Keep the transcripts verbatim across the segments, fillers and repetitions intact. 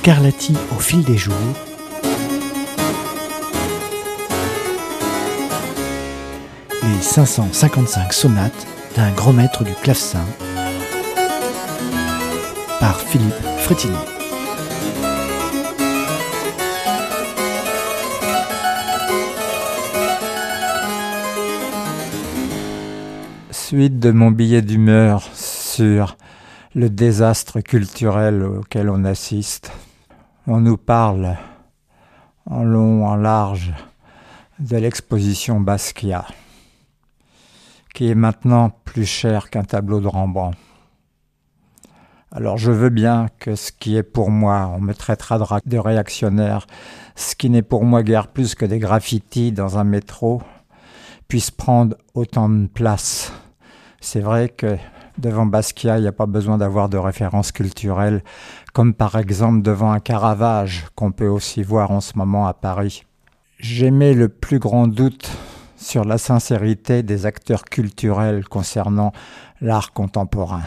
Scarlatti au fil des jours. Les cinq cent cinquante-cinq sonates d'un grand maître du clavecin par Philippe Frétinier. Suite de mon billet d'humeur sur le désastre culturel auquel on assiste. On nous parle en long, en large de l'exposition Basquiat, qui est maintenant plus cher qu'un tableau de Rembrandt. Alors je veux bien que ce qui est pour moi, on me traitera de, ra- de réactionnaire, ce qui n'est pour moi guère plus que des graffitis dans un métro, puisse prendre autant de place. C'est vrai que devant Basquiat, il n'y a pas besoin d'avoir de références culturelles, comme par exemple devant un Caravage qu'on peut aussi voir en ce moment à Paris. J'émets le plus grand doute sur la sincérité des acteurs culturels concernant l'art contemporain.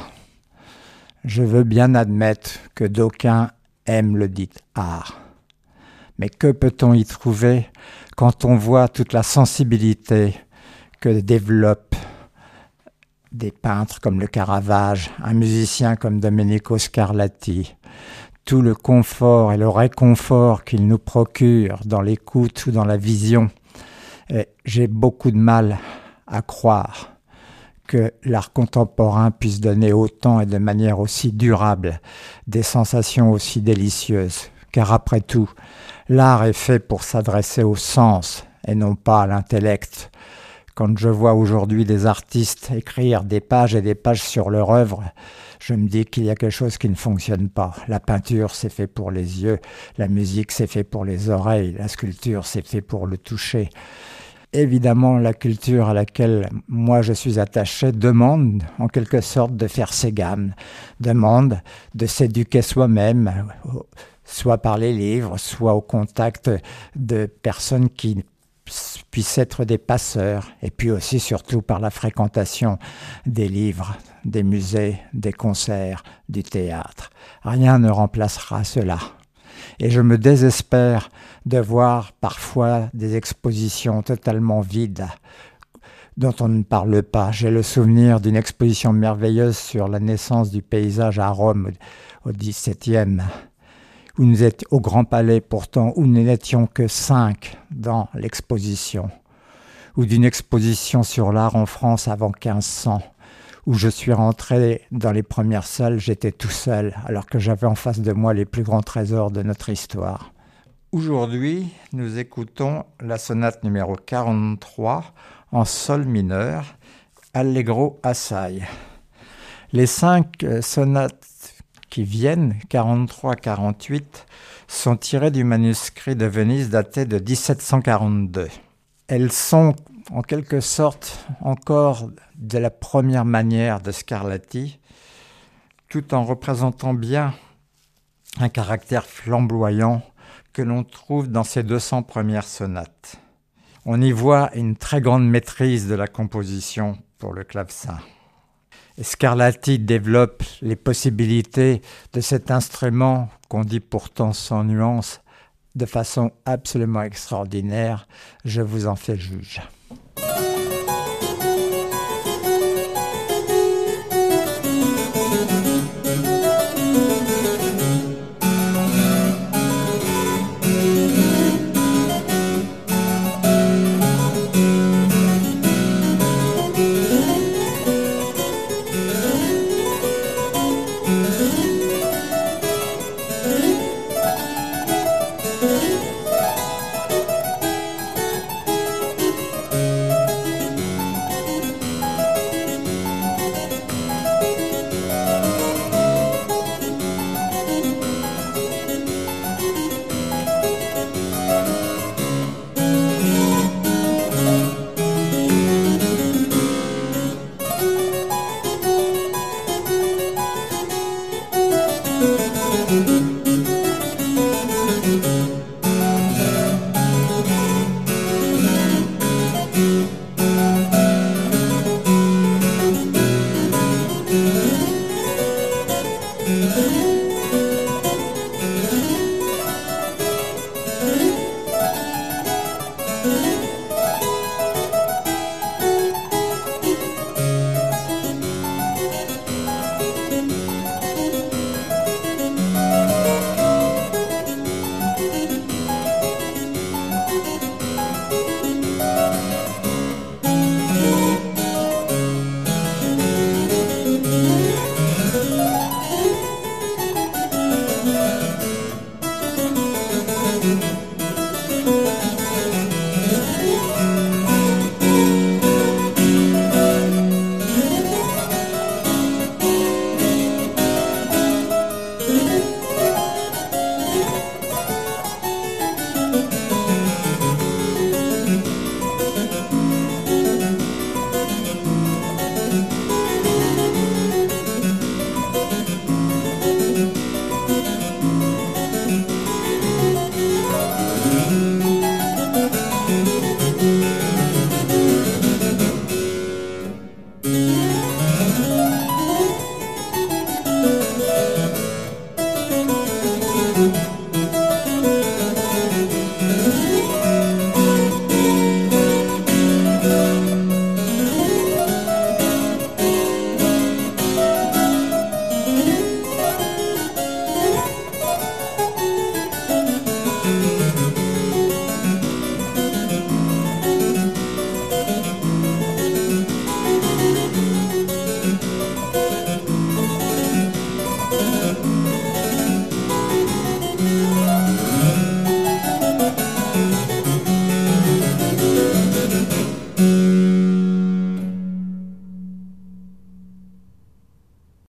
Je veux bien admettre que d'aucuns aiment le dit art. Mais que peut-on y trouver quand on voit toute la sensibilité que développent des peintres comme le Caravage, un musicien comme Domenico Scarlatti, tout le confort et le réconfort qu'il nous procure dans l'écoute ou dans la vision. Et j'ai beaucoup de mal à croire que l'art contemporain puisse donner autant et de manière aussi durable des sensations aussi délicieuses. Car après tout, l'art est fait pour s'adresser au sens et non pas à l'intellect. Quand je vois aujourd'hui des artistes écrire des pages et des pages sur leur œuvre, je me dis qu'il y a quelque chose qui ne fonctionne pas. La peinture, c'est fait pour les yeux. La musique, c'est fait pour les oreilles. La sculpture, c'est fait pour le toucher. Évidemment, la culture à laquelle moi je suis attaché demande en quelque sorte de faire ses gammes, demande de s'éduquer soi-même, soit par les livres, soit au contact de personnes qui puissent être des passeurs, et puis aussi surtout par la fréquentation des livres, des musées, des concerts, du théâtre. Rien ne remplacera cela. Et je me désespère de voir parfois des expositions totalement vides, dont on ne parle pas. J'ai le souvenir d'une exposition merveilleuse sur la naissance du paysage à Rome au dix-septième, où nous étions au Grand Palais pourtant, où nous n'étions que cinq dans l'exposition, ou d'une exposition sur l'art en France avant quinze cents, où je suis rentré dans les premières salles, j'étais tout seul, alors que j'avais en face de moi les plus grands trésors de notre histoire. Aujourd'hui, nous écoutons la sonate numéro quarante-trois en sol mineur, Allegro assai. Les cinq sonates qui viennent, quarante-trois quarante-huit, sont tirées du manuscrit de Venise daté de dix-sept cent quarante-deux. Elles sont en quelque sorte encore de la première manière de Scarlatti, tout en représentant bien un caractère flamboyant que l'on trouve dans ces deux cents premières sonates. On y voit une très grande maîtrise de la composition pour le clavecin. Et Scarlatti développe les possibilités de cet instrument qu'on dit pourtant sans nuance de façon absolument extraordinaire. Je vous en fais juge.